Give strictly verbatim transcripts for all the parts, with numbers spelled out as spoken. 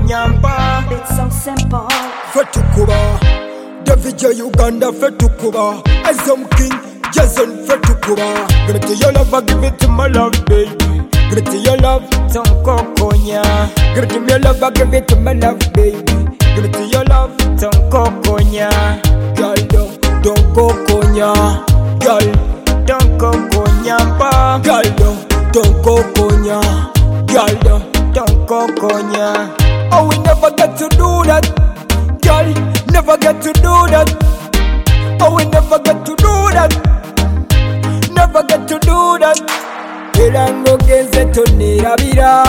nyamba. It's so simple. Fetukuba, David Uganda Fetukuba, Azam King, Jason Fetukuba. Give it to your love, I give it to my love, baby. Give it to your love, Tonko konya. give it to my love, I give it to my love, baby. Give it to your love, Tonko konya. girl, don't, don't go konya, girl, Tonko konya pa. girl, don't, don't go konya, girl, don't. Tonko konya. Oh, we never get to do that, girl, never get to do that. Oh, we never get to do that, never get to do that. Erango genze tonirabira,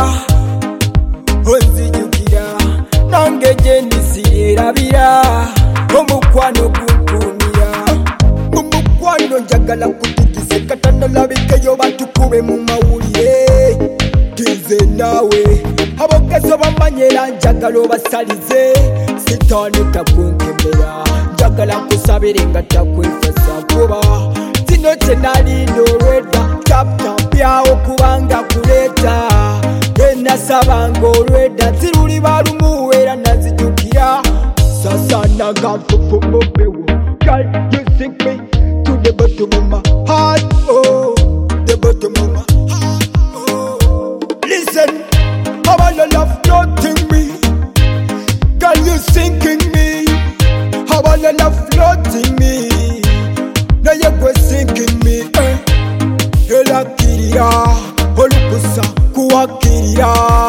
onzijukira, nange gyendi sirabira. Omukwano gunkumira, mumukwano njagala kutikise katana labikeyo batukube mu mawulire. Tinze nawe abogezo bamanyera njagala obasalize, sitaani takunkemera, njagala nkusabire nga takwefasa kuba zino kyenalinda olwedda taptapyawo kubanga kuleeta enasabanga olwedda ziruli balumu era nazijukira sasanaga mfufumobewo. Girl, you sink me to the bottom of my heart, oh, the bottom of my heart, oh. Listen, how about your love floating me? Girl, you sinking me. How about your love floating me? Now you go sinking me, eh? Elakirira, olukusa kuwakirira,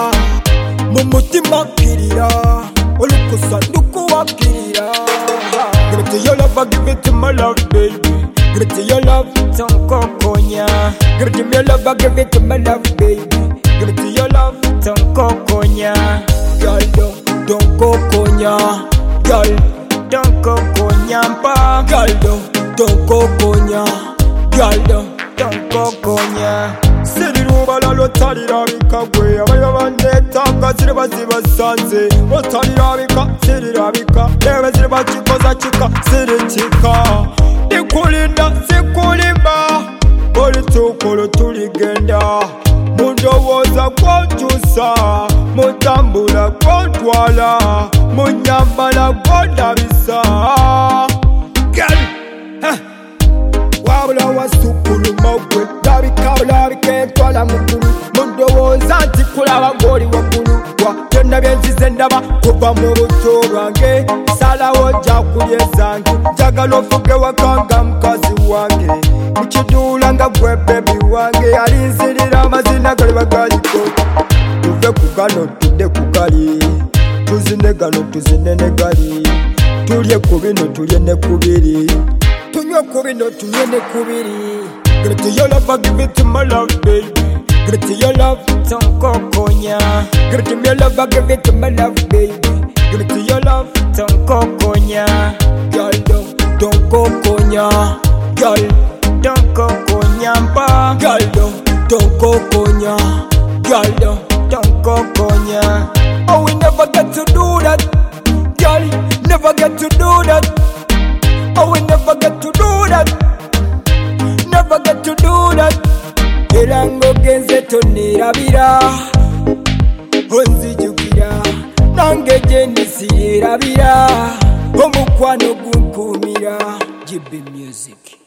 mumutima kirira, olukusa ndukuwakirira. Give it to your love, I give it to my love, baby. Give it to your love, Tonko konya. give it to my love, I give it to my love, baby. Give it to your love, Tonko konya. girl, don't, don't go konya, girl, Tonko konya pa. girl, don't, don't go konya, girl, don't. Tonko konya. Siriruba lotalirabika gwe abayo banetanga ziriba zibasanze lotalirabika sirirabika lebe ziriba kikoza kika sirikika ndikulinda sikulimba olutukulu tuligenda mundowooza kwokyusa mutambula kwotwala munyambala gwondabisa Girl, huh. Wabula wasukuluma gwe labika bulabika entwala mukulu mundowooza nti kulaba ng'oli waggulu wa byonna byenzize ndaba kuva mu buto bwange salawo ojja kulya ezange njagala ofuge wakanga mukazi wange mukiduula nga gwe bebi wange alinzirira amazina gali bagaliko tuve ku gano tudde ku gali tuzine gano tuzine ne gali tulye ku bino tulye ne ku biri tunywe ku bino tulye ne ku biri. Give it to your love, I give it to my love, baby. Give it to your love, Tonko konya. give it to my love, I give it to my love, baby. Give it to your love, Tonko konya. girl, don't, don't go konya, girl, Tonko konya pa. girl, don't, don't go konya, girl, don't. Tonko konya. Oh, we never get to do that, girl, never get to do that. Oh, we never get to do that, never get to do that. Erango genze tonirabira, onzijukira, nange gyendi sirabira, omukwano gunkumira. G B Music.